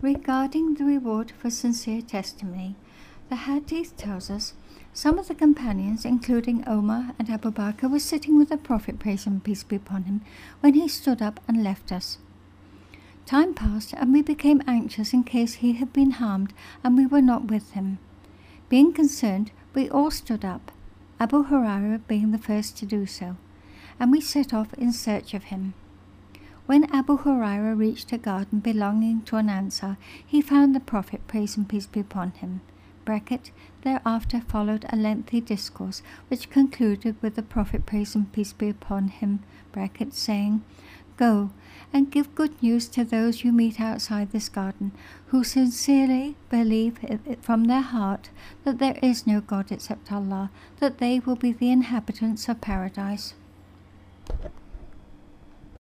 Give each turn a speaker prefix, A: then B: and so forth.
A: Regarding the reward for sincere testimony, the hadith tells us some of the companions, including Omar and Abu Bakr, were sitting with the Prophet, praise and peace be upon him, when he stood up and left us. Time passed, and we became anxious in case he had been harmed and we were not with him. Being concerned, we all stood up, Abu Hurairah being the first to do so, and we set off in search of him. When Abu Hurairah reached a garden belonging to an Ansar, he found the Prophet, praise and peace be upon him. Thereafter followed a lengthy discourse, which concluded with the Prophet, praise and peace be upon him, saying, "Go and give good news to those you meet outside this garden, who sincerely believe from their heart that there is no God except Allah, that they will be the inhabitants of paradise."